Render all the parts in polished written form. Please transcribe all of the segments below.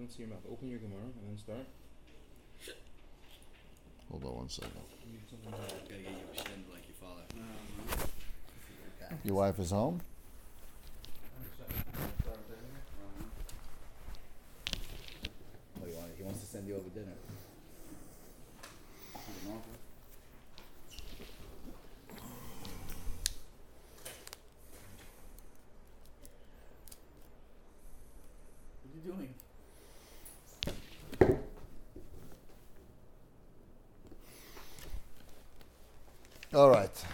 don't see your mouth. Open your Gemara and then start. Hold on one second. Gotta get you a shin like your father. Your wife is home? He wants to send you over dinner. What are you doing? All right.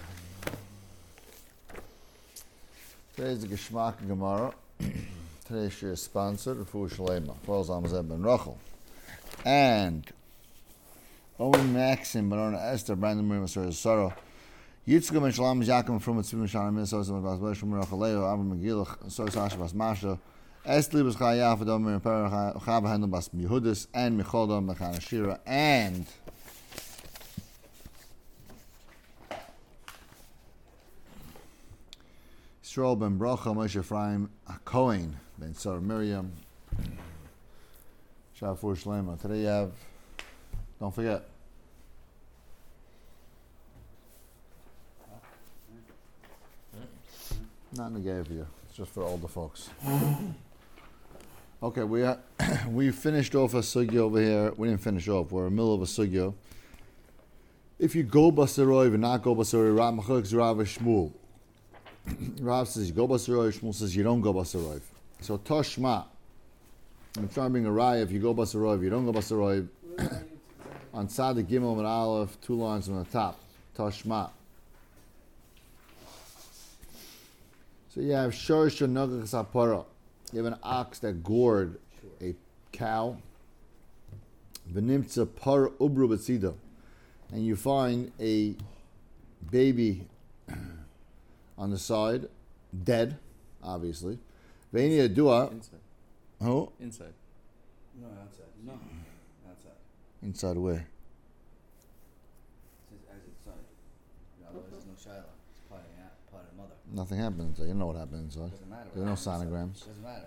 Today's the Geschmack Gemara. Today's share is sponsored, Refuah Shalema, Falls Amazeb Ben Rachel. And Owen Maxim, Barona Esther, Brandon Miriam, Sarah, Yitzchak Ben Shalom, Yaakov from Mitzvah Shalom, Minnesota, Bas Shmuel Rachaleo, Avram Megilach, Soy Sasha Bas Masha, Esther Bas Chayaf, Adom Miriam Perach, Chava Hendel Bas Yehudis, and Michodom Ben Shira, and Yisrael Ben Bracha, Moshe Ephraim, Cohen Ben Sarah Miriam, Shafur Shlema. Today you have, don't forget, not negay for you. It's just for older folks. Okay, we finished off a sugya over here. We didn't finish off. We're in the middle of a sugya. If you go basaroiv and not go basaroiv, Rav Machalik Rav Shmuel. Rav says you go basaroiv. Shmuel says you don't go basaroiv. So Toshma. I'm trying to bring a raya. If you go basaroiv, you don't go basaroiv. On Tzaddik Gimel and Aleph, 2 lines on the top. Toshma. So you have Shorish Nogach Sapara. You have an ox that gored a cow. V'nimtza par ubru b'tzida. And you find a baby on the side, dead, obviously. V'eni adua. Inside. Who? Inside. No, outside. No, outside. Inside where? It says as inside. There's no shiloh. It's part of the mother. Nothing happened inside. You know what happened inside. Doesn't matter. There's no sonograms. Doesn't matter.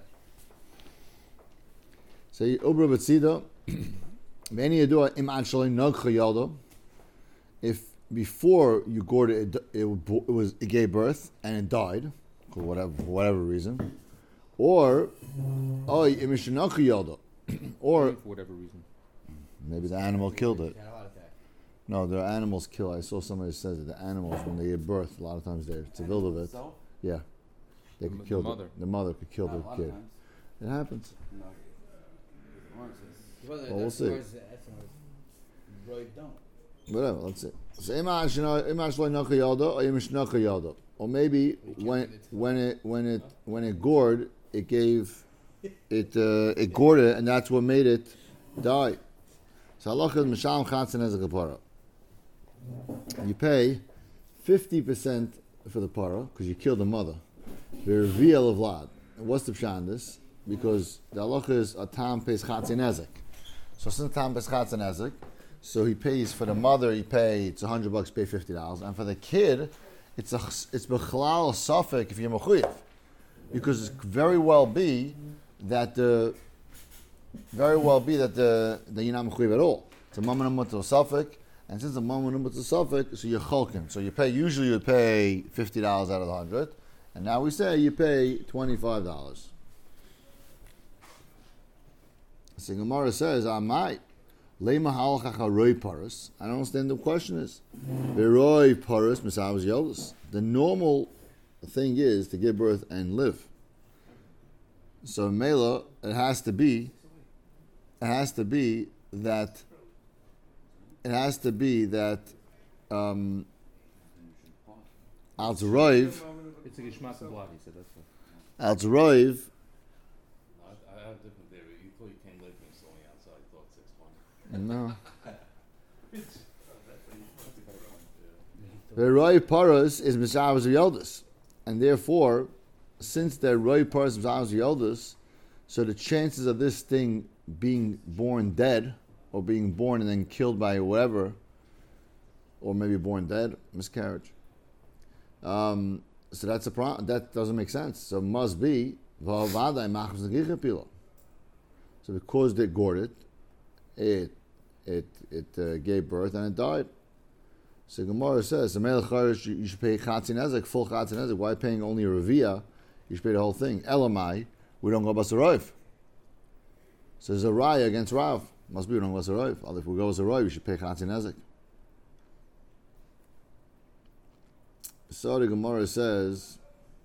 So ubru b'tzida. V'eni adua im ad shaloi nogcha yaldo. If before you gored it, it gave birth and it died for whatever reason, or or For whatever reason. maybe the animal killed it. Had a heart attack. No, there are animals kill. I saw somebody says that the animals when they give birth, a lot of times it's a build of it. So? Yeah, they could kill mother. the mother could kill Not a the lot kid. of times. It happens. No. Well, we'll see. Don't. Whatever. Let's see. So or maybe when it gored, it gave it gored it, and that's what made it die. So halacha is misham chatzin as a kapara. You pay 50% for the para because you killed the mother. The reveal of lad. And what's the pshat in this? Because the halacha is a tam pays chatzin ezek. So since tam pays chatzin ezek, so he pays for the mother. It's $100. Pay $50, and for the kid, it's bechalal safek if you're mechuyev, because it could very well be that you're not mechuyev at all. It's a mammon mutal safek, and since the mammon mutal safek, so you're cholkin. So you pay. Usually you would pay $50 out of the 100, and now we say you pay $25. So Gemara says, I might. I don't understand the question is. The normal thing is to give birth and live. So Mela, it has to be that Al-Zoroiv, It's a Gishmas of blood, he said. That's what. Al-Zoroiv, I have a different theory. You thought you came late when it's only outside. You thought 6:20. no. That's a good point. The Roy Paras is Mishavas of Yeldus. And therefore, since the Roy Paras is Mishavas of Yeldus, so the chances of this thing being born dead, or being born and then killed by whatever, or maybe born dead, miscarriage. So that's a problem. That doesn't make sense. So it must be, So because they gored it gave birth and it died. So Gemara says, you should pay chatzin nezek, full chatzin nezek. Why paying only a revia? You should pay the whole thing. Elamai, we don't go basaroif. So there's a raya against Rav. Must be we don't go basaroif. If we go basaroif, we should pay chatzin nezek. So the Gemara says,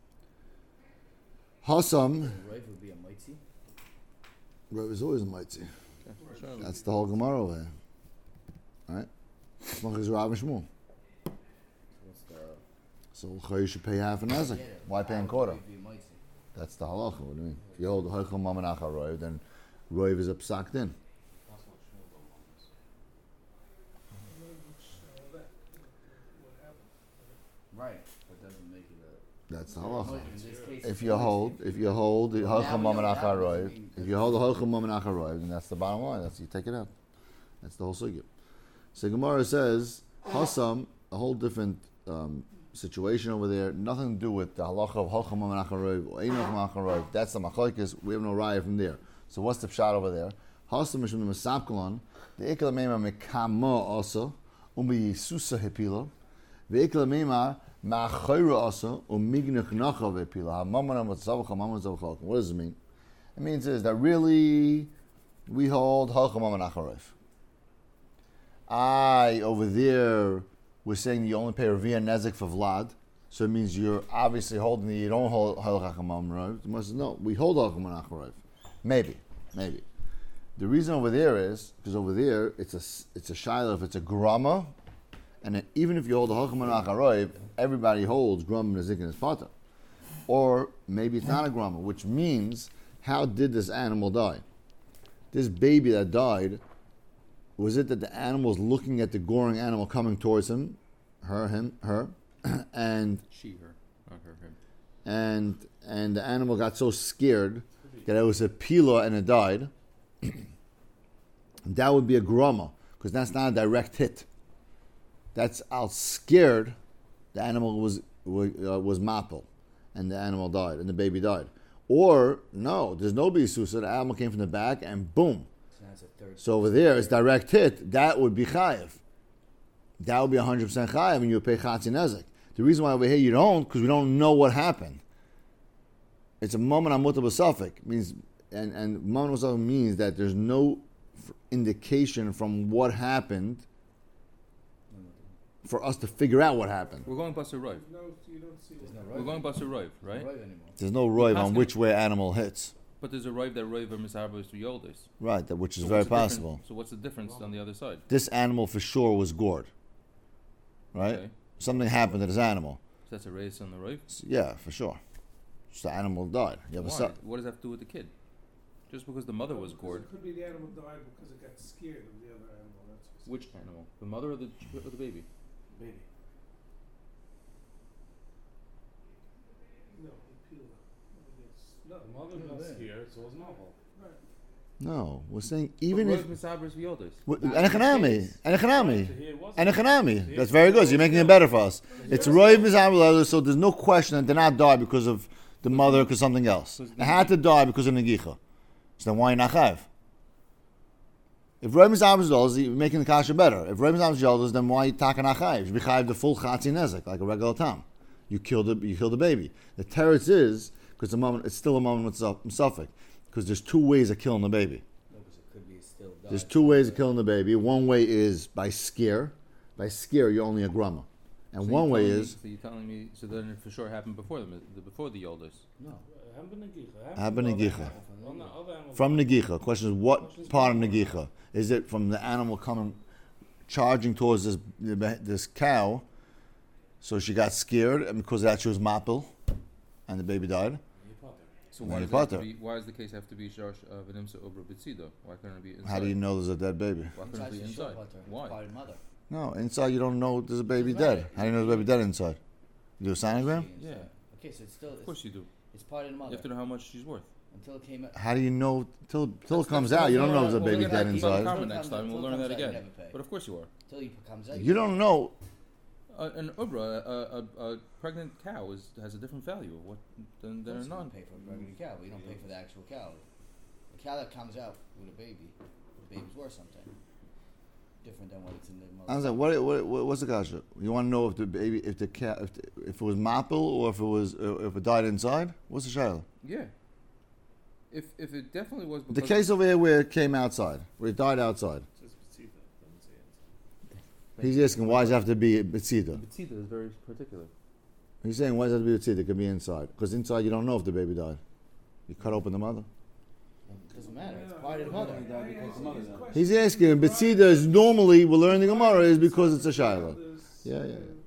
Hassam. Rav would be a mitzi. Rav is always a mitzi. Okay, sure. That's the whole Gemara over there. Right? Smach is Rav and Shmuel. What's the? So you should pay half a nezek. Yeah, Why paying Rav quarter? would be a mitzi. That's the halacha. What do you mean? If you hold the Hoichel Mamanach HaRoiv, then Roiv is a psakt in. That's what Shmuel don't want this. Right, but doesn't make it That's the a. halacha. In this case, If you hold the Hoichel Now we know Mamanach that HaRoiv, doesn't mean- if you hold the Hoichel Mamanach HaRoiv, then that's the bottom line. That's you take it out. That's the whole sugya. So Gemara says Hassam, a whole different situation over there. Nothing to do with the halacha of Hoichel Mamanach HaRoiv or Ein Hoichel Mamanach HaRoiv. That's the machlokes. We have no raya from there. So what's the pshat over there? Hassam mishum the mesapkalon. The ikla meima mekama also yisusa hepila. The ikla meima ma'achayra also umignich nacha hepila. Hamamana matzavach hamamana zavach. What does it mean? It means is that really we hold Hoichel Mamanach HaRoiv. Over there, we're saying you only pay Ravia Nezek for Vlad. So it means you're obviously holding you don't hold Hoichel Mamanach HaRoiv. No, we hold Hoichel Mamanach HaRoiv. Maybe. The reason over there is, because over there, it's a shiloh, if it's a grama, and then even if you hold the Hoichel Mamanach HaRoiv, everybody holds grama, nezik, and pata. Or maybe it's not a grama, which means, how did this animal die? This baby that died, was it that the animal was looking at the goring animal coming towards him, her, and She, her, not her, him. and the animal got so scared that it was a pila and it died? That would be a grama, because that's not a direct hit. That's out scared. The animal was mapel, and the animal died, and the baby died. Or no, there's no bisusa. The animal came from the back, and boom. So that's a third. So over there, it's direct hit. That would be chayiv. That would be 100% chayiv, and you would pay chatzin nezek. The reason why over here you don't, because we don't know what happened. It's a moment on mutabah suffix means, and moment suffix means that there's no indication from what happened for us to figure out what happened. We're going Basar Roiv. No, you don't see There's it. no We're going Basar Roiv, Right right? anymore. There's no roiv on Asking- which way animal hits. But there's a Roiv that Roiv or Misarbos to Yoldis. Right, that which is So very what's the difference- possible. So what's the difference on the other side? This animal for sure was gored. Right? Okay. Something happened to this animal. So that's a race on the Roiv? Yeah, for sure. Just the animal died. You have a Why? son. What does that have to do with the kid? Just because the mother was Because gored. It could be the animal died because it got scared of the other animal. That's Which animal? The mother or the baby? baby. No, he peeled it. No, The mother got scared, so it was novel. No, we're saying even if Misarbos Yoldis. Enechanami. So here it wasn't. Enechanami. That's very good. So you're making it better for us. It's roiv mizabel, so there's no question that did not die because of the mother, because something else. It had to die because of negicha. So then why not chav? If roiv mizabel you're making the kasha better. If roiv mizabel then why taka not chav? You should be chav the full chatzin nezek like a regular tam. You killed the baby. The teretz is because the moment it's still a moment with suffix. Because there's two ways of killing the baby. No, because it could be still died. There's two ways of killing the baby. One way is by scare. By scare, you're only a grumma. And So one you're way telling me- is So you're telling me, so then it for sure happened before before the Yoldis. No. Haben Negicha. On the other animal. From Negicha. Question is, what part of Negicha? Is it from the animal coming, charging towards this cow, so she got scared, and because of that she was mapil, and the baby died? So Now why you does, it have potter. to be, why does the case have to be Shosh V'nimsa Obra B'tzido? Why couldn't it be inside? How do you know there's a dead baby? Why couldn't it Inside be the inside? short butter. Why? Part of mother. No, inside you don't know there's a baby Right. dead. How do you know there's a baby dead inside? You do a sonogram? Yeah. Okay, so it's still. Of course you do. It's part of the You mother. have to know how much she's worth. Until it came out. How do you know till it comes out? You don't know there's a We'll baby get dead back to inside. Karma next time. We'll Until it learn that comes out, you again. never pay. But of course you are. Until he comes out. You don't know. An Ubra, a pregnant cow has a different value of what than Of a course you non. don't pay for a pregnant cow. We don't pay for the actual cow. The child that comes out with a baby, the baby's worth something. Different than what it's in the mother. I was like, what's the kasha? You want to know if the baby, if it was mapil or if it died inside? What's the shayla? Yeah. If it definitely was because The case over here where it came outside, where it died outside. Says B'tzita, doesn't say inside. He's asking why does it have to be betzida? B'tzita is very particular. He's saying why does it have to be betzida? It could be inside because inside you don't know if the baby died. You cut open the mother. It doesn't matter. It's part of the mother. He's asking betzida is normally we learn the Gemara is because it's a shayla. Yeah.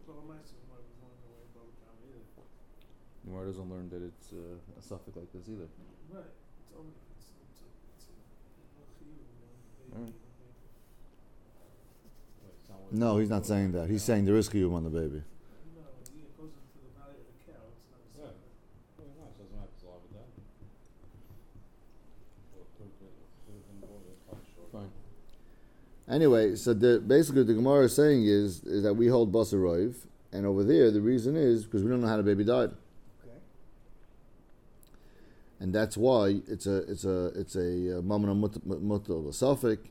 Gemara doesn't learn that it's a suffix like this either. Right. It's only it's a Alright. No, he's not saying that. He's saying there is chiyuv on the baby. No, it goes into the value of the cow. It's not a Yeah. separate. Very nice. Doesn't matter. It's alive with that. Well, could have been more than cut short. Fine. Anyway, so basically the Gemara is saying is that we hold basar roiv, and over there the reason is because we don't know how the baby died. Okay. And that's why it's a mamna mutta of a suffix,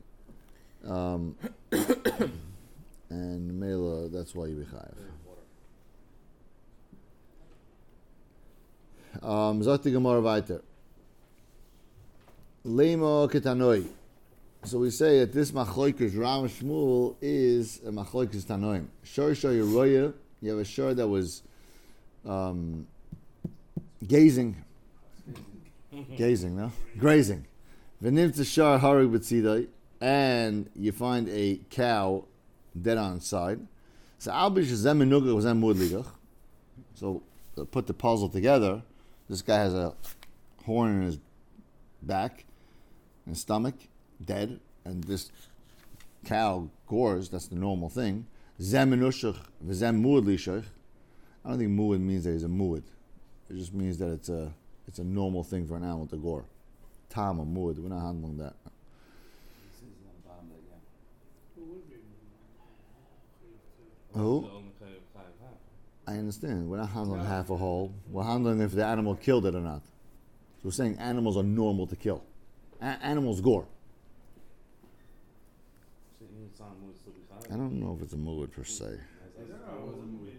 and mela. That's why you be chayav. Zot the Gemara weiter. Lema ketanoi. So we say that this machloikas Ram Shmuel is a machloikas tanoim. Shor yeroya. You have a shor that was grazing, no? Grazing. V'nimtza shar harug b'tzidai, and you find a cow dead on its side. So albish zem menuga was zem ligach. So put the puzzle together. This guy has a horn in his back and stomach, dead, and this cow gores. That's the normal thing. Zem menushach v'zem muad lishach. I don't think muad means that he's a muad. It just means that it's a normal thing for an animal to gore. Tam or muad, we're not handling that. This is on the bottom of it, yeah. Who would be? Who? The only kind of half. I understand. We're not handling half a whole. We're handling if the animal killed it or not. So we're saying animals are normal to kill. Animals gore. So it's not more still be I don't know if it's a muad per se. I don't know.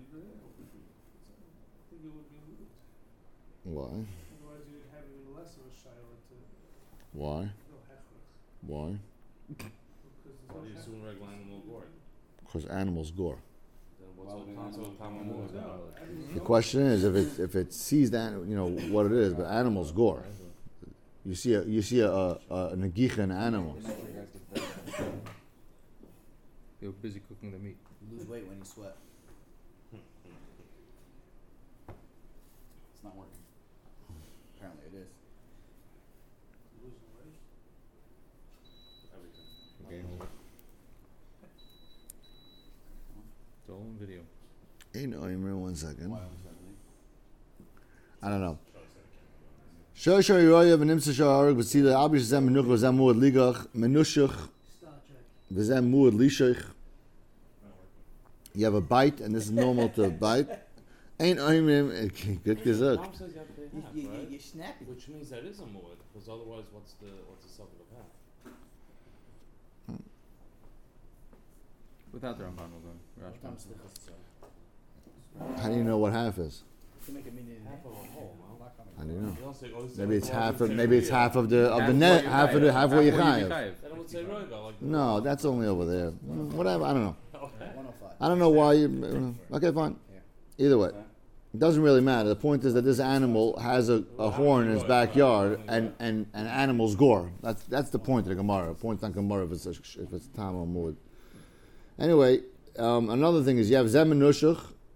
I think it would be moved. Why? Otherwise, you'd have even less of a shiloh to Why? no hechrach. Why? Because there's Why no do you assume hechrach. regular animal gore? Because animals gore. Then what's the concept of common gore? The question is if it sees that what it is, but animals gore. You see a negicha in an animal. They were busy cooking the meat. You lose weight when you sweat. It's not working. Apparently it is. Losing weight. Everything. It's all on video. Hey, no, you remember 1 second. Why was that late? I don't know. Shor yeroya v'nimtza shar harug b'tzida albish zem menucha v'zem muad ligach menushach v'zem muad lishach. You have a bite, and this is normal to bite. Ain't oimim good gesagt. Mom says you have to pay half, right? You're snappy. Which means that is a muad, because otherwise, what's the suffix of half? Without the Ramban, we'll go. Sometimes it's How do you know what half is? to make a meaning. Half of a whole, no? How do you know? You don't say, oh, this Maybe is it's all half of the maybe it's same half year. of the net, half of halfway you chayav. Then it would say roiga, like the No, that's only over there. Whatever, I don't know. Okay. 105. I don't know why you. Okay, fine. Either way, it doesn't really matter. The point is that this animal has a horn in its backyard, and animals gore. That's the point of the Gemara. The point on Gemara if it's tam or muad. Anyway, another thing is you have zem and nushach.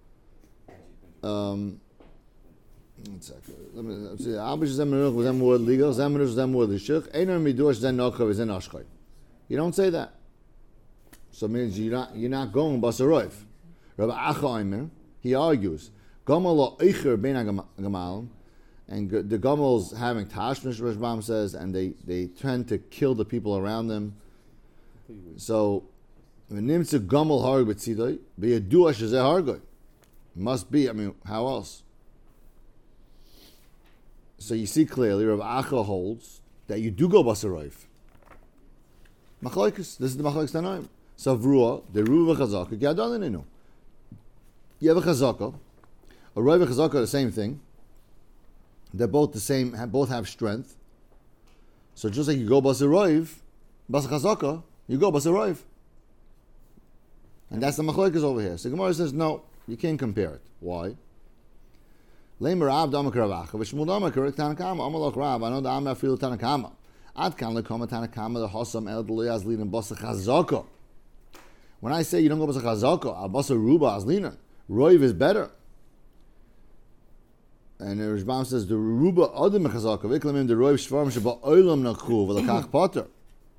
1 second. Let me see. Albish zem and nushach zem muad ligal. Zem and nushach zem muad lishach. Einar midush zen nochav zen ashchay. You don't say that. So it means you're not going basaroif. Rabbi Acha he argues, Gamal eicher ben gamal, and the gamals having tashmish, Rashbam says, and they tend to kill the people around them. So, v'nimtza gamal harg b'tzidai, b'yadua shezeh hargoy. Must be, how else? So you see clearly, Rabbi Acha holds that you do go basar roiv. Machlokes. This is the machlokes tanoim. Savrua, the ruva chazaka, gadolinu. You have a chazaka. A roiv and chazaka are the same thing. They're both the same. Both have strength. So just like you go basar roiv, basar chazaka, you go basar roiv. And that's the machlokes over here. So Gemara says no, you can't compare it. Why? Leimer Rav Damak Ravacha, v'Shmuel Damak Tanakama. Amalok Rav, I know the Amar feel Tanakama. Ad kan lekoma Tanakama the Hosam El Deloy Azlin and Basar Chazaka. When I say you don't go Basar Chazaka, Al Basar Ruba Azlina, Roiv is better. And the Rishbam says the Ruba Adam Chazaka, Viklamim the Roiv Shvarm Shaba Olam Nakhu v'Lakach Potter.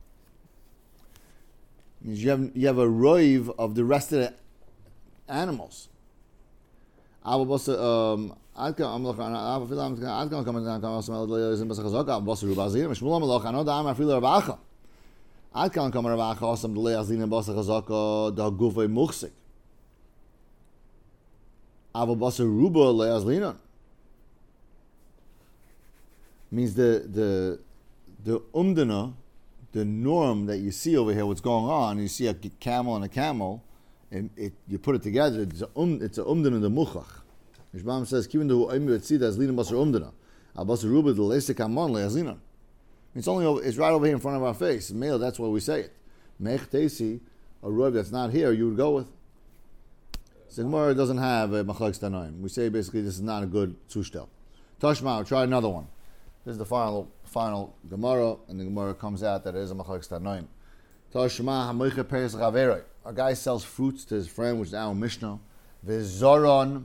Means you have a Roiv of the rest of the animals. Al Basar I don't know means the umdana, the norm that you see over here, what's going on, you see a camel and a camel, and you put it together, it's a umdana the muchach. Rishbam says, "Even though I would see that as lina basar umdana, al basar ruba the leisek amon leazlina." It's right over here in front of our face. Male, that's why we say it. Mech tesi, a rub that's not here, you would go with. So Gemara doesn't have a machlokes tanoim. We say basically this is not a good zushtel. Tashma, try another one. This is the final Gemara, and the Gemara comes out that it is a machlokes tanoim. Tashma hamoiche peres chaveroi. A guy sells fruits to his friend, which is our Mishnah. V'zoron.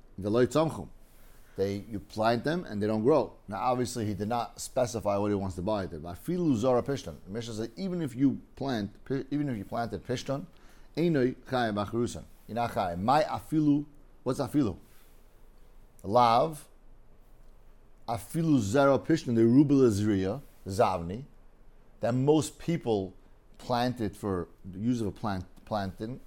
You plant them and they don't grow. Now, obviously, he did not specify what he wants to buy. But afilu zara pishton. The Mishnah says even if you planted pishton, einoi chayim b'charusan. You're not chayim. My afilu. What's afilu? Lav. Afilu zara pishton. The rubel zriya zavni. That most people planted for the use of a planting.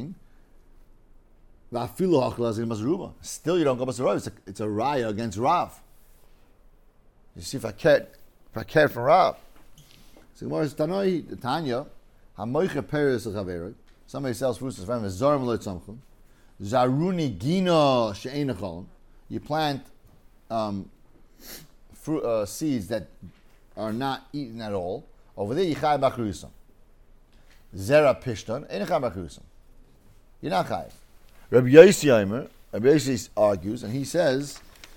Still, you don't go basar Rav. It's a raya against Rav. You see, if I care from Rav. So Gemara says, Tanoi Tanya, hamoiche peres chaveroi. Somebody sells fruits to his friend. Zorim lo tzamchum. Zaruni gina she'ein echolon. You plant seeds that are not eaten at all. Over there, you chai b'charusam. Zera pishton, ein chai b'charusam. You're not chai. Rabbi Yossi argues, and he says,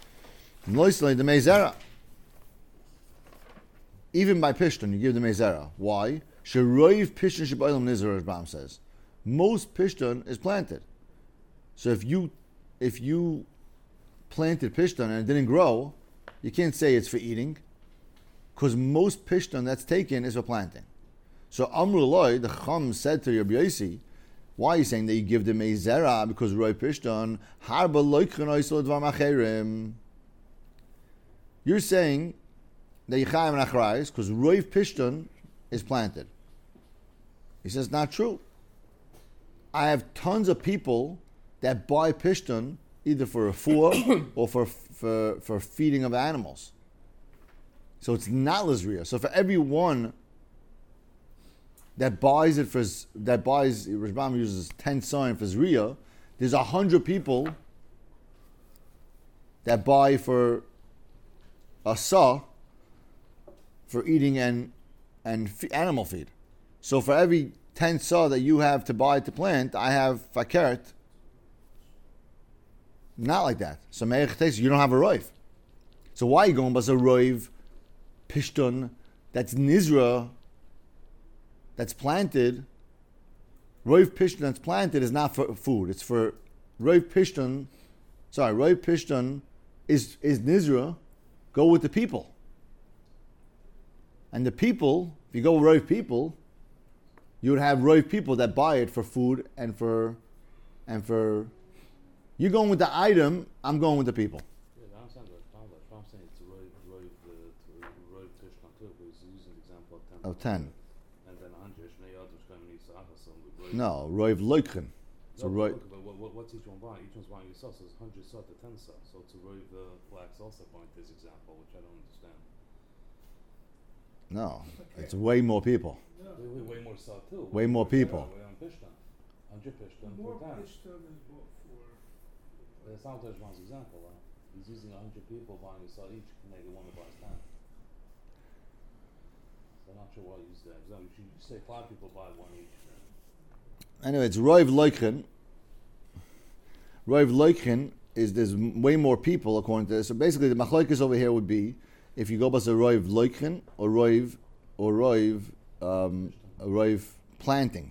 even by pishton, you give the mezera. Why? Sheroiv pishton shebailam nizar, as Bram says. Most pishton is planted. So if you planted pishton and it didn't grow, you can't say it's for eating, because most pishton that's taken is for planting. So Amru Loi, the Chum said to Rabbi Yossi, why are you saying that you give them a zera? Because Roy Pishton, Harba Loikchen Oisel Dvar Macherim. You're saying that Yichayim and Achrayis, because Roy Pishton is planted. He says, not true. I have tons of people that buy Pishton either for a four or for feeding of animals. So it's not Lizriya. So for every one Rishbam uses 10 sign for Zriya, there's 100 people that buy for a saw for eating and animal feed. So for every 10 saw that you have to buy to plant, I have fakert. Not like that. So you don't have a roiv. So why are you going by a roiv, pishton, that's nizra, that's planted? Roiv pishton that's planted is not for food. It's for roiv pishton. Sorry, roiv pishton is nizra. Go with the people. And the people, if you go with roiv people, you would have roiv people that buy it for food and for. You're going with the item. I'm going with the people. Yeah, I understand that. I'm saying it's roiv pishton too, but he's using the example of 10. Of 10. No, roiv loikchen. So roiv. But what's each one buying? Each one's buying a saw, so it's 100 saw to 10 saw. So it's a roiv the blacks also point this example, which I don't understand. No, it's way more people. Way more so too. Way more people. Way on Pishtan. 100 Pishtan. More per town. Pishtan is what for? That's not Teshman's example. He's using 100 people buying a saw each to make it one of buys 10. So I'm not sure why you use that. You should say 5 people buy one each. Anyway, it's Roiv Loichin. Roiv Loichin is there's way more people according to this. So basically, the machlokes over here would be if you go by the Roiv Loichin or Roiv planting,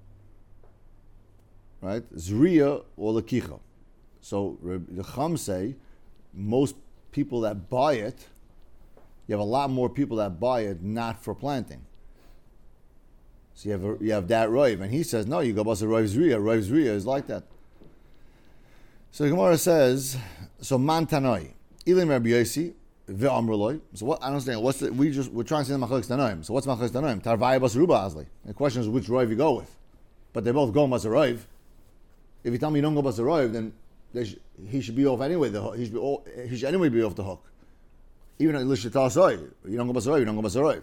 right? Zriya or Lakicha. So the Chum say most people that buy it, you have a lot more people that buy it not for planting. So you have that Roiv, and he says no. You go by the Roiv Zriya. Roiv Zriya is like that. So the Gemara says, so man tanoi, ilim Rabbi Yossi ve'amruloi. So what? I don't understand. We're trying to say the machlokes tanoim. So what's machlokes tanoim? Tarvaya bas ruba azli. The question is which Roiv you go with, but they both go bas Roiv. If you tell me you don't go bas Roiv, then he should be off anyway. He should anyway be off the hook. Even if you don't go bas Roiv, you don't go bas Roiv.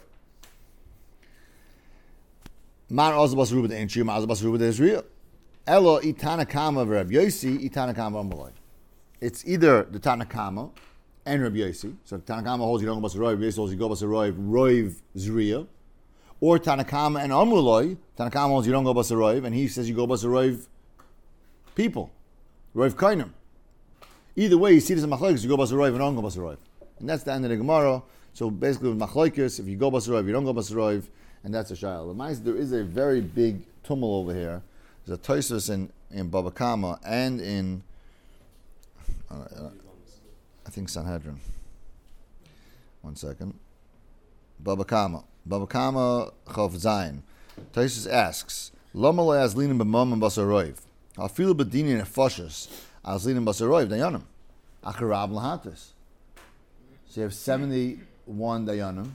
Man also bas ruba the entry, man also bas ruba the Israel. Elo itanakama v'Rab Yossi itanakama amaloi. It's either the Tanakama and Rabbi Yossi. So the Tanakama holds you don't go bas Roiv, Yossi holds you go bas Roiv Zriya. Or Tanakama and Amruloi. Tanakama holds you don't go bas Roiv, and he says you go bas Roiv people. Roiv Kainim. Either way, you see this in Machlokes, you go bas Roiv and don't go bas Roiv. And that's the end of the Gemara. So basically with Machlokes, if you go bas Roiv, you don't go bas Roiv, and that's a shayla. There is a very big tumult over here. There's a Tosfos in Baba Kama and in I think Sanhedrin. One second. Baba Kama Chav Zayin. Tosfos asks, Lama lo yazlinin b'mam and basaroiv. Afilu b'dinin nefashos azlinin basaroiv dayanim. Acharab lahatis. So you have 71 dayanim.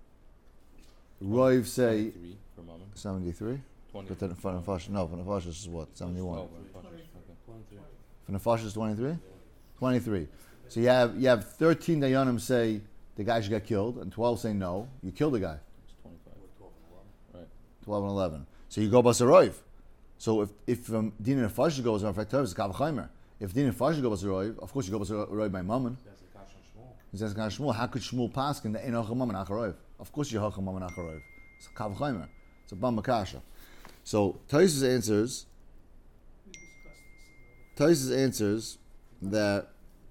Roiv say 73. 20. But then for Nefashos is what? 71. Oh, for For Nefashos 23? 23. So you have 13 dayanim say the guy should get killed, and 12 say no, you kill the guy. It's 25. 12 and 11. Right. 12 and 11. So you go basaroiv. So if Din and Nefashos goes on effect, it's Kavachaimer. If Din and Nefashos go basaroiv, of course you go basaroiv by Mammon. He says Shmuel. How could Shmuel pass in the Enoch Mammon Acharoiv? Of course you Hacham Mammon Acharoiv. It's Kavachaimer. It's a Bam Makasha. So Tosfos answers. Tosfos answers that.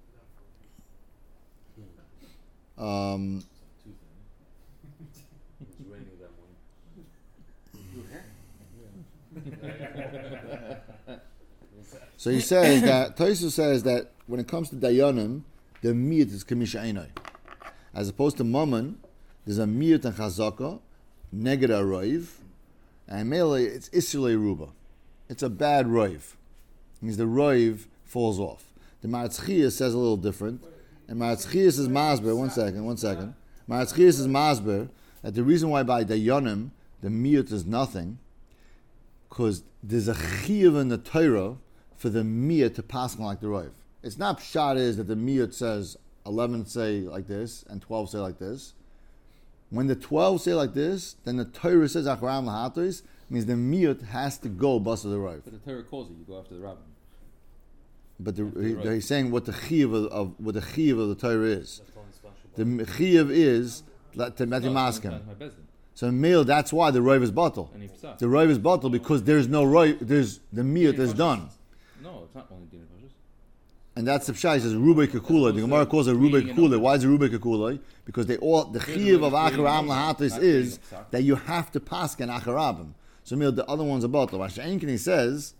So he says that Tosfos says that when it comes to Dayanim, the miyut is Kamisha Einai. As opposed to Mammon, there's a miyut and Chazaka, neged a roiv, and melee it's Isulei Ruba. It's a bad roiv. It means the roiv falls off. The Maratzchiyah says a little different. And Maratzchiyah says Masber, one second. Maratzchiyah says Masber that the reason why by Dayanim the miyut is nothing, because there's a chiyuv in the Torah for the miyut to pass on like the roiv. It's not pshat is that the miyut says 11 say like this and 12 say like this. When the 12 say like this, then the Torah says Acharam Lahatos, means the miyut has to go bust of the roiv. But the Torah calls it, you go after the rabbin. But he's saying what the chiyuv of the Torah is. The chiyuv is to Matthew Maskim. So meal, that's why the roiv is bottle. The roiv is bottle because there's no roiv. There's the miyut is done. No, it's not only din and And that's the pshat. He says Rubei Kekula. The Gemara calls it Rubei Kekula. Why is it Rubei Kekula? Because the chiyuv of Acharam Lahatis is that you have to pass an Acharabim. So meal, the other one's a bottle. Mashenkin he says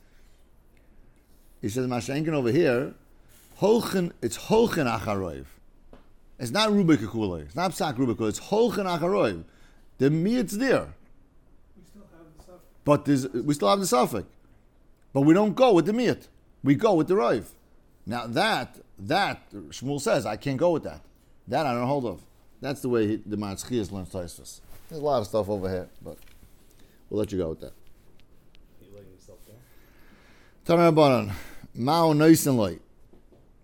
Mashenkin over here, it's Holchen Acharoiv. It's not Rubei Kekula. It's not Psak Rubei Kekula. It's Holchen Acharoiv. The miyut's there. We still have the suffix. But we still have the suffix. But we don't go with the miyut. We go with the roiv. Now that Shmuel says, I can't go with that. That I don't hold of. That's the way the Matzchias learns Tosfos. There's a lot of stuff over here, but we'll let you go with that. You letting yourself down? Tanar Banan, Mao Noisin Loi,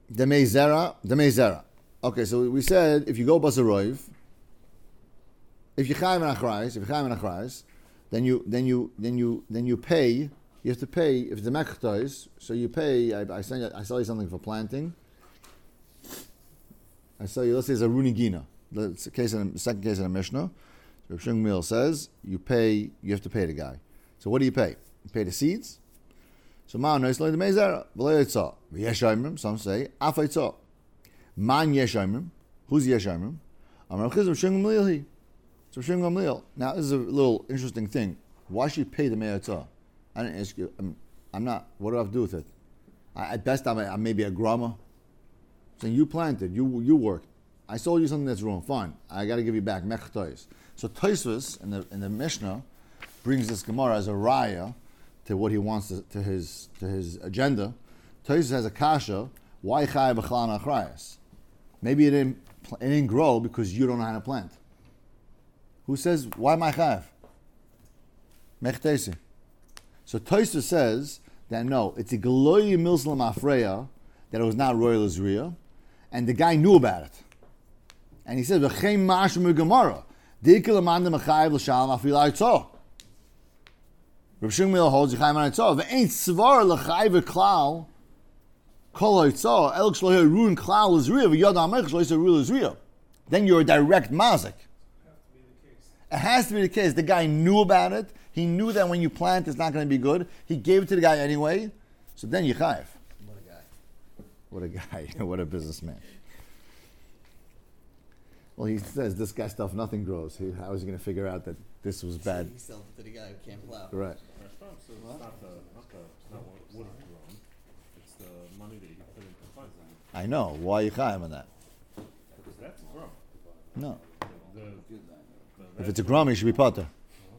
Demei Zera. Okay, so we said if you go Basaroiv, if you chayv and achrayis, then you pay. You have to pay if it's a mekchtois. So you pay. I sell you something for planting. I sell you. Let's say it's a runigina. The second case in the Mishnah. Rav Shmuel says you pay. You have to pay the guy. So what do you pay? You pay the seeds. So man knows like the mezera. V'lo yeshayim. Some say afaytzah. Man yeshayim. Who's yeshayim? Amar Chizr Shmuel. So Shmuel. Now this is a little interesting thing. Why should you pay the mezera? I didn't ask you. I'm not. What do I have to do with it? At best, I'm maybe a grummer. Saying you planted, you worked. I sold you something that's wrong. Fine, I got to give you back mechtois. So Tosfos in the Mishnah brings this Gemara as a raya to what he wants to his agenda. Tosfos has a kasha. Why chayav b'chlan achrayas? Maybe it didn't grow because you don't know how to plant. Who says why am I chayav? Mechtesi. So Tosfos says that no, it's a geloy milslam afreya that it was not royal Israel, and the guy knew about it. And he said, "V'chein ma'ashem Gemara, dikil amanda mechayev l'shalom afil ha'yitzah." Rav Shmuel holds yichayim ha'yitzah. V'ein tzvar l'chayev klal kol ha'yitzah el shlohe ruin klal Israel v'yad ha'amech shlohe ruin Israel. Then you're a direct mazik. It has to be the case. The guy knew about it. He knew that when you plant, it's not going to be good. He gave it to the guy anyway. So then you chayev. What a guy. What a businessman. Well, he says this guy stuff, nothing grows. How is he going to figure out that this was bad? He sells it to the guy who can't plow. Right. It's not what would have grown. It's the money that you put into fertilizer. I know. Why are you chayev on that? Because that's grown. No. The If it's a grum, he should be potter.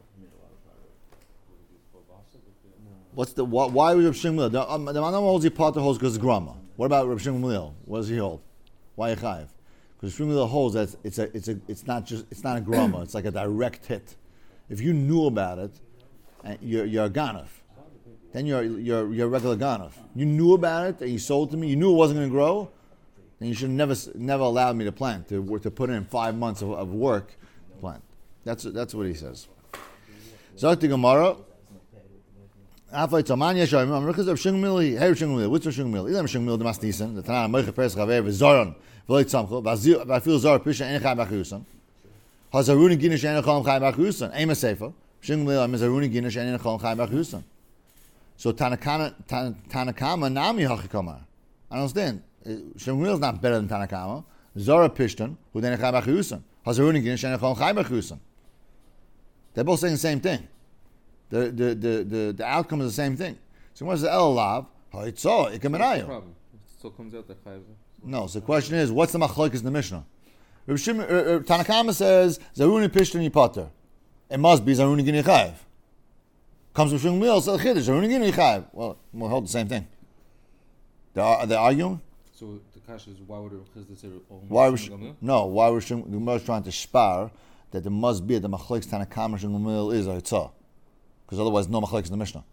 What's the why was Rav Shmuel? The man holds the potter holds because it's grama. What about Rav Shmuel? What does he hold? Why chayiv? Because Shmuel holds that it's not a grama. It's like a direct hit. If you knew about it, and you're a ganef, then you're a regular ganef. You knew about it and you sold it to me. You knew it wasn't going to grow, then you should never allowed me to plant to put in 5 months of work to plant. That's what he says. Zok the Gemara. Afay Taman Yeshayim. I'm because of Shmuel. Hey Shmuel. What's Shmuel? Ilam Shmuel Damas Nisan. The Tanan Moicha Pers Chaver V'Zoron V'Loy Tzamcho. V'Afil Zor Pisha En Chai B'Chusan. Hazaruni Ginish En Chai B'Chusan. Ema Sefer. Shmuel Am Hazaruni Ginish En Chai B'Chusan. So Tanakama Nami Hachikamar. I don't understand. Shmuel is not better than Tanakama. Zora Pishtan who then Chai B'Chusan. Hazaruni Ginish En Chai B'Chusan. They're both saying the same thing. The outcome is the same thing. So what's the El Lav? It's all Ikemenayu. Problem. It still comes out that chayiv. No. So the question is, what's the machlokes in the Mishnah? Tanakama says Zaruni Pishtan Yipater. It must be Zaruni Gini Chayiv. Comes from Shmuel, so Chiddush Zaruni Gini Chayiv. Well, we'll hold the same thing. They're arguing. So the kasha is why would Chizda say Why was the Gemara is trying to spar that there must be the machlokes Tanakama Shmuel is Yitzah. Because otherwise, no machlokes in the Mishnah.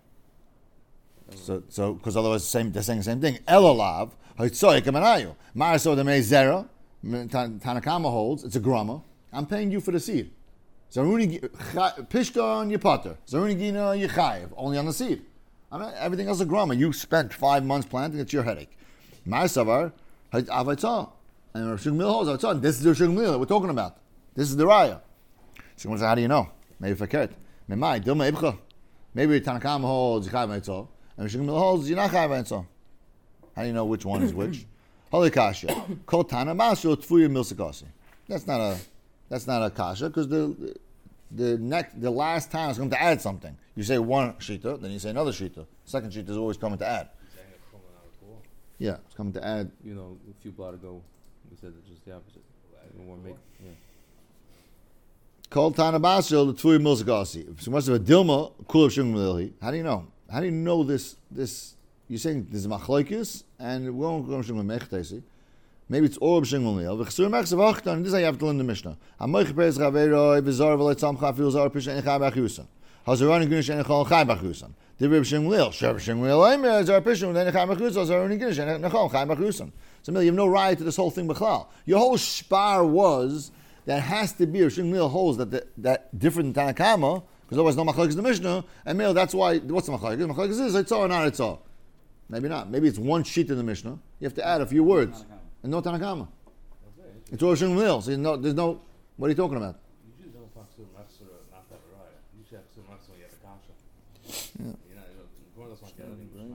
So because otherwise, they're saying the same thing. Elolav, hoitzoy kemenayu. Maraso de meizera. Tanakama holds it's a grama. I'm paying you for the seed. Zaruni pishton yipater. Zaruni gina yichayev. Only on the seed. Everything else is a grama. You spent 5 months planting. It's your headache. Marasavar avaitza. And Rav Shmuel holds avaitza. This is the Shmuel that we're talking about. This is the raya. So how do you know? Maybe fakert. Maybe Tanakama holds Yichai V'Yitzah, and Shmuel holds Yinach Chai V'Yitzah. How do you know which one is which? Holy kasha. Kol Tana Mashu Tfuya Milsakasi. That's not a kasha because the last time it's going to add something. You say one shita, then you say another shita. Second shita is always coming to add. Yeah, it's coming to add. You know, a few blot ago, we said it's just the opposite. Yeah. Called Tana Basil the Tfuy Milsagasi. So much of a Dilma, Kulav Shmuel. How do you know? How do you know this? You're saying there's a machlokes, and we won't go Shmuel Mechtesi. Maybe it's all Shmuel. V'chsur Mechsav Achtan. This is how you have to learn the Mishnah. Amoich Perez Chaveroi V'Zar V'Leit Tzamcha Fil Zar Pisha En Chai B'Chusan. Hazarani Gunish En Chai B'Chusan. Divrei Shmuel. Shar Shmuel. Aimer Zar Pisha En Chai B'Chusan. Hazarani Gunish En Chai B'Chusan. So you have no right to this whole thing b'chlal. Your whole spar was that has to be, Rishon Gamliel holds that different than Tanakama, because otherwise no machlokes in the Mishnah, and Mele, that's why, what's the machlokes? Machlokes is Eitzah or not Eitzah. Maybe not. Maybe it's one sheet in the Mishnah. You have to add a few words. And no Tanakama. It's all Rishon Gamliel, so there's no, what are you talking about? Usually don't fuck with Machzor, not that right. Usually have to Machzor when you have a kasha. Yeah. You know, more or less like that.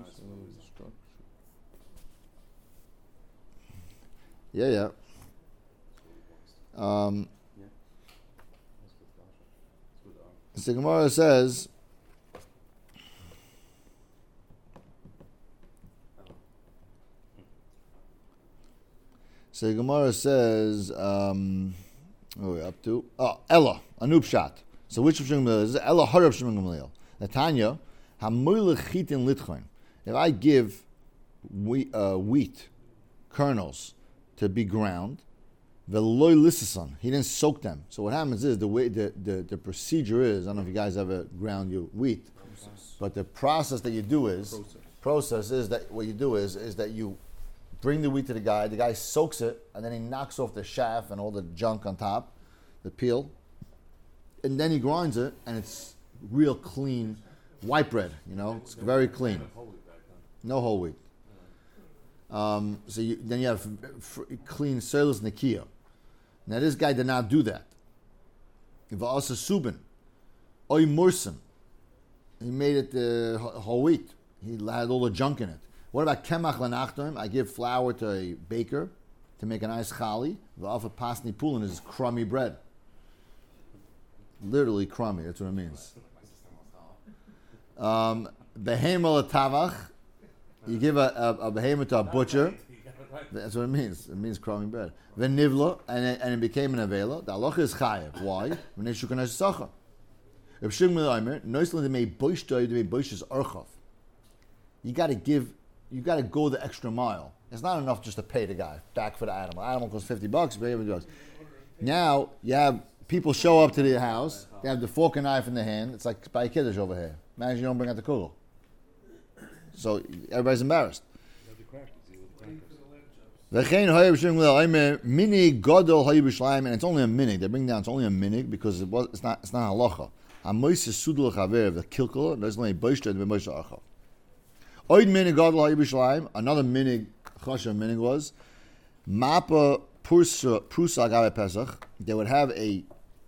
Yeah. Yeah. That's good kasha. It's good The Gemara says, the Gemara says, what are we up to? Oh, Ella, a noob shot. So which of Shimon Gamliel is it? Ella Harab Shimon Gamliel. Netanya, Hamoyle Chitin Litchoin. If I give wheat kernels to be ground, Veloy Lissason, he didn't soak them. So what happens is the way the procedure is, I don't know if you guys ever ground your wheat, but the process that you do is that what you do is that you bring the wheat to the guy soaks it, and then he knocks off the chaff and all the junk on top, the peel, and then he grinds it, and it's real clean white bread, it's very clean. No whole wheat. Then you have clean Soilus Nakia. Now this guy did not do that. Va'asa Subin, Oy Mursin, he made it whole wheat. He had all the junk in it. What about Kemach Lanachtoim? I give flour to a baker to make a nice chali. Va'afa Pasni Pulin is crummy bread. Literally crummy, that's what it means. Behema Latavach, you give a behemoth to a butcher. That's what it means. It means crummy bread. Venivla, and it became an avela. The halacha is chayev. Why? When they shukanash sacha. If Shimon Omer, noisely they made boishtoy, they made boish's archav. You got to go the extra mile. It's not enough just to pay the guy back for the animal. Animal costs $50, pay $50. Now you have people show up to the house. They have the fork and knife in the hand. It's like by kiddush over here. Imagine you don't bring out the kugel. So everybody's embarrassed. Mini godol hayibishlayim, and it's only a minig. They bring down it's only a minig because it's not halacha. Amois sudul chaver the kilkula. There's only boishta and boishta archa. Oid minig godol hayibishlayim. Another minig chashav minig was mapa prusa agabe pesach. They would have a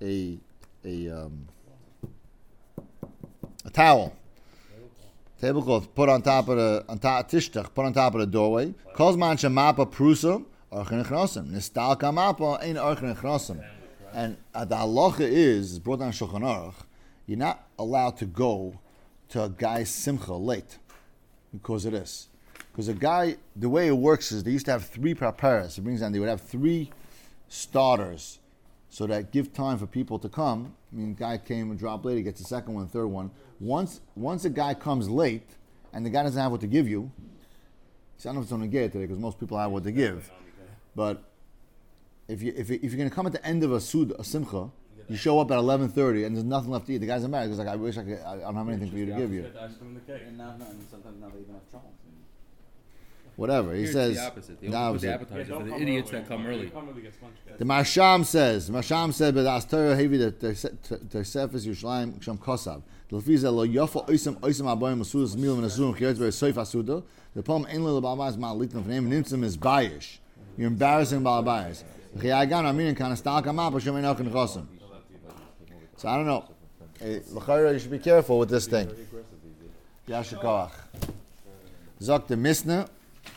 towel. Tablecloth put on top of the doorway. Kozman shemapa prusa archen echnosim. Nistalka mapa ain't archen echnosim. And the halacha is brought down Shulchan Aruch. You're not allowed to go to a guy's simcha late because of this. Because a guy, the way it works is they used to have 3 preparas. It brings down they would have 3 starters, so that give time for people to come. I mean, guy came and dropped late. He gets the second one, third one. Once a guy comes late and the guy doesn't have what to give you, see, I don't know if it's going to get it today because most people have what to give. But if you're going to come at the end of a simcha, you show up at 11:30 and there's nothing left to eat. The guy's mad because like I wish I don't have anything for you to give you. And sometimes not even have trouble. Whatever. He Here's says the opposite. They only put the appetizer for the idiots that come early. The Marsham said, but as Torah heavy the Tosefes Yerushalayim Sham Kosav. The Lefiza lo yofa oisem abayim masudas milim and asum chiyot very soif asuda. The poem ain't little balabais ma'alitin of name nimtzim is bayish. You're embarrassing balabais. Chiyagan aminin kana stalka ma b'shem einokin chosim. So I don't know. L'chayra, you should be careful with this thing. Yashikoach. Zok the Mishnah.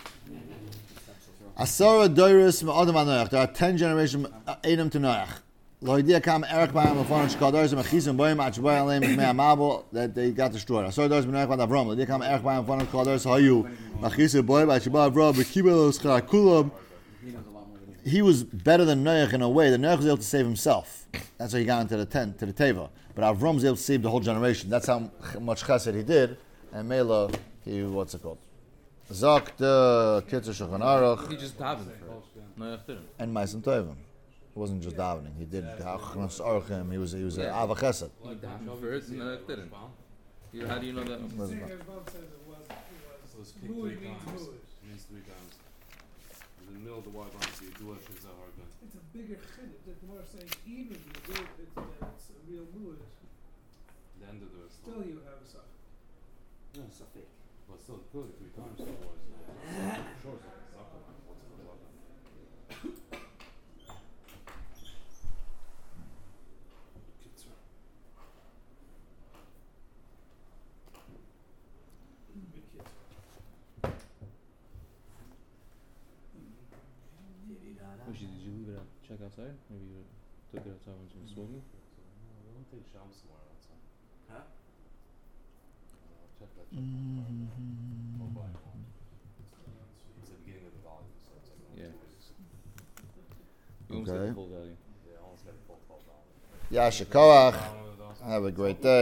Asara doiris ma'adam anoach. There are 10 generations Adam to Noach. Loidia kam Eric ba'am l'fonon shkadoris mechizim boim atshboy aleim mei amabel that they got destroyed. Asara doiris ma'anoach ba'ad Avram. Loidia kam Eric ba'am l'fonon shkadoris hayu mechizim boim atshboy Avram b'kibel l'scharakulam. He was better than Noach in a way that Noach was able to save himself. That's how he got into the tent, to the teva. But Avram was able to save the whole generation. That's how much chesed he did. And Mela, what's it called? Zok the Kitzur Shulchan Aruch. He just davened for Noach didn't. And Ma'asim Tovim. It wasn't just davening. He did Achnas Aruchim. He was an Ava Chesed. He davened for it and Noach didn't. How do you know that? His mom says it was Louis means Louis. Means 3 times. in the middle of the wide line, so you do it as a hard gun. It's a bigger chiddush. The Gemara is saying even if you do it, it's a real muad. The end of the Still, you have a suck. Yeah, Safek. but still, kill it 3 times otherwise. Sure, so it's not gonna- what's the wide line? Kitzur. Big kids. Actually, did you leave it out? Check outside? Maybe you took it outside when it was smoking? No, we'll take Sham somewhere outside. Huh? I'll check that check or buy it home. It's the beginning of the volume, so it's like only Yeah. 2 weeks. You almost got Okay. the full value. Yeah, almost got a full $12. Yasha Koach. One of those. Have a great day.